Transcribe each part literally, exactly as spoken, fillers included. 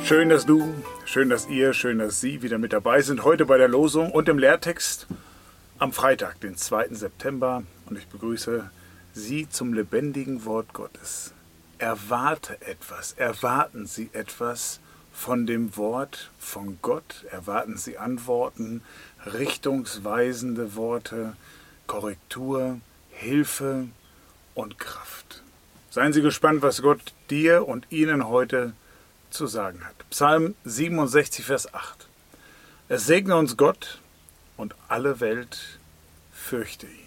Schön, dass du, schön, dass ihr, schön, dass Sie wieder mit dabei sind, heute bei der Losung und im Lehrtext am Freitag, den zweiten September. Und ich begrüße Sie zum lebendigen Wort Gottes. Erwarte etwas, erwarten Sie etwas von dem Wort von Gott, erwarten Sie Antworten, richtungsweisende Worte, Korrektur, Hilfe und Kraft. Seien Sie gespannt, was Gott dir und Ihnen heute zu sagen hat. Psalm siebenundsechzig, Vers acht. Es segne uns Gott und alle Welt fürchte ihn.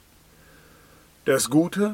Das Gute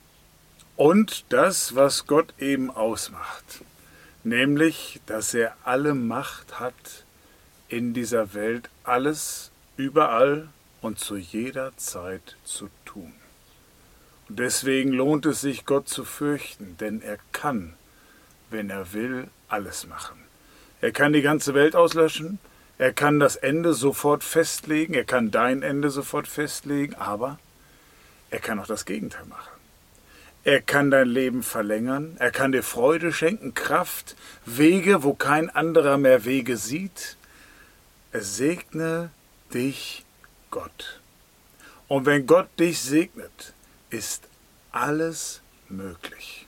und das, was Gott eben ausmacht, nämlich, dass er alle Macht hat in dieser Welt, alles, überall und zu jeder Zeit zu tun. Und deswegen lohnt es sich, Gott zu fürchten, denn er kann, wenn er will, alles machen. Er kann die ganze Welt auslöschen, er kann das Ende sofort festlegen, er kann dein Ende sofort festlegen, aber er kann auch das Gegenteil machen. Er kann dein Leben verlängern, er kann dir Freude schenken, Kraft, Wege, wo kein anderer mehr Wege sieht. Es segne dich Gott. Und wenn Gott dich segnet, ist alles möglich.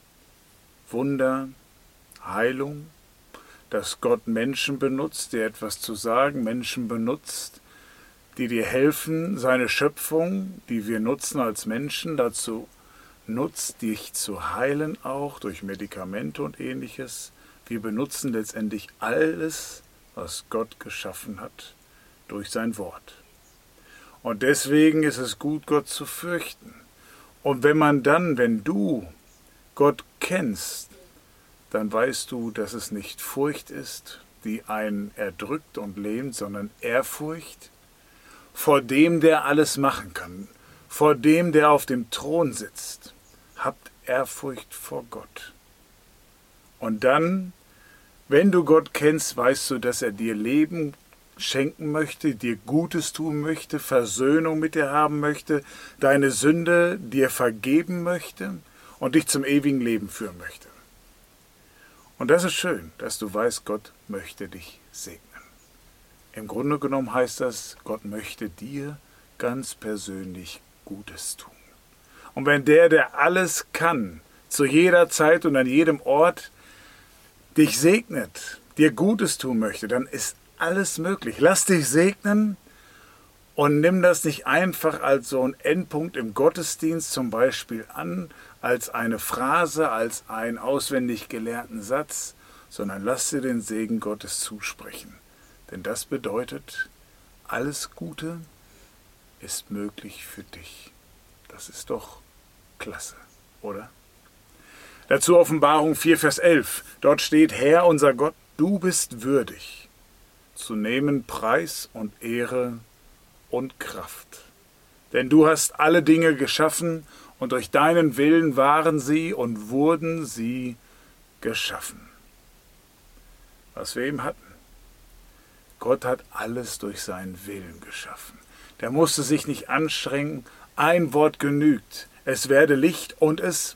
Wunder, Heilung, dass Gott Menschen benutzt, dir etwas zu sagen, Menschen benutzt, die dir helfen, seine Schöpfung, die wir nutzen als Menschen, dazu nutzt, dich zu heilen, auch durch Medikamente und Ähnliches. Wir benutzen letztendlich alles, was Gott geschaffen hat, durch sein Wort. Und deswegen ist es gut, Gott zu fürchten. Und wenn man dann, wenn du Gott kennst, dann weißt du, dass es nicht Furcht ist, die einen erdrückt und lähmt, sondern Ehrfurcht vor dem, der alles machen kann, vor dem, der auf dem Thron sitzt. Habt Ehrfurcht vor Gott. Und dann, wenn du Gott kennst, weißt du, dass er dir Leben schenken möchte, dir Gutes tun möchte, Versöhnung mit dir haben möchte, deine Sünde dir vergeben möchte und dich zum ewigen Leben führen möchte. Und das ist schön, dass du weißt, Gott möchte dich segnen. Im Grunde genommen heißt das, Gott möchte dir ganz persönlich Gutes tun. Und wenn der, der alles kann, zu jeder Zeit und an jedem Ort dich segnet, dir Gutes tun möchte, dann ist alles möglich. Lass dich segnen und nimm das nicht einfach als so einen Endpunkt im Gottesdienst zum Beispiel an, als eine Phrase, als einen auswendig gelernten Satz, sondern lass dir den Segen Gottes zusprechen. Denn das bedeutet, alles Gute ist möglich für dich. Das ist doch klasse, oder? Dazu Offenbarung vier, Vers elf. Dort steht, Herr, unser Gott, du bist würdig, zu nehmen Preis und Ehre und Kraft. Denn du hast alle Dinge geschaffen und durch deinen Willen waren sie und wurden sie geschaffen. Was wir eben hatten. Gott hat alles durch seinen Willen geschaffen. Der musste sich nicht anstrengen. Ein Wort genügt. Es werde Licht und es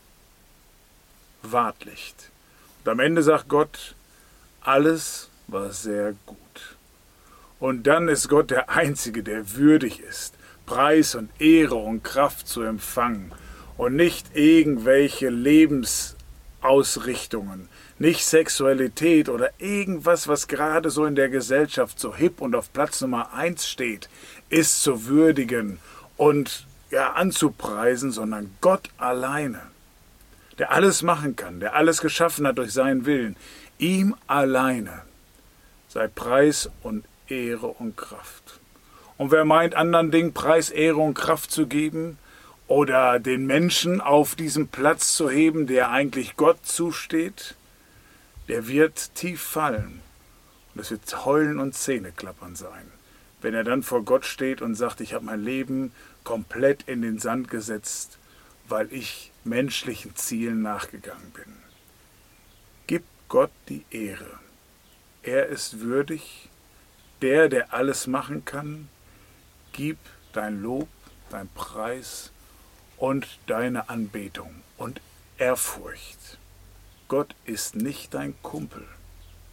ward Licht. Und am Ende sagt Gott, alles war sehr gut. Und dann ist Gott der Einzige, der würdig ist, Preis und Ehre und Kraft zu empfangen und nicht irgendwelche Lebensausrichtungen, nicht Sexualität oder irgendwas, was gerade so in der Gesellschaft so hip und auf Platz Nummer eins steht, ist zu würdigen und ja, anzupreisen, sondern Gott alleine, der alles machen kann, der alles geschaffen hat durch seinen Willen, ihm alleine sei Preis und Ehre und Kraft. Und wer meint, anderen Dingen Preis, Ehre und Kraft zu geben oder den Menschen auf diesem Platz zu heben, der eigentlich Gott zusteht, der wird tief fallen. Und es wird Heulen und Zähneklappern sein, wenn er dann vor Gott steht und sagt, ich habe mein Leben komplett in den Sand gesetzt, weil ich menschlichen Zielen nachgegangen bin. Gib Gott die Ehre. Er ist würdig, der, der alles machen kann. Gib dein Lob, dein Preis und deine Anbetung und Ehrfurcht. Gott ist nicht dein Kumpel.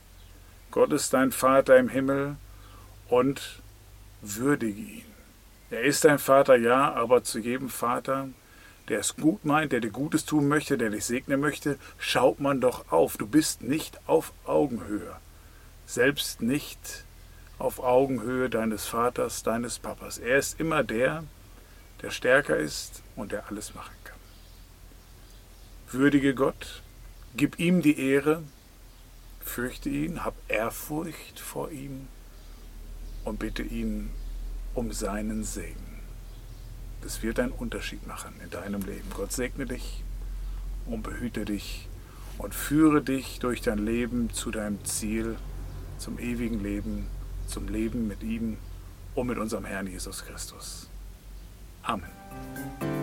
Gott ist dein Vater im Himmel und würdige ihn. Er ist dein Vater, ja, aber zu jedem Vater, der es gut meint, der dir Gutes tun möchte, der dich segnen möchte, schaut man doch auf. Du bist nicht auf Augenhöhe. Selbst nicht auf Augenhöhe deines Vaters, deines Papas. Er ist immer der, der stärker ist und der alles machen kann. Würdige Gott, gib ihm die Ehre, fürchte ihn, hab Ehrfurcht vor ihm und bitte ihn um seinen Segen. Das wird einen Unterschied machen in deinem Leben. Gott segne dich und behüte dich und führe dich durch dein Leben zu deinem Ziel, zum ewigen Leben, zum Leben mit ihm und mit unserem Herrn Jesus Christus. Amen.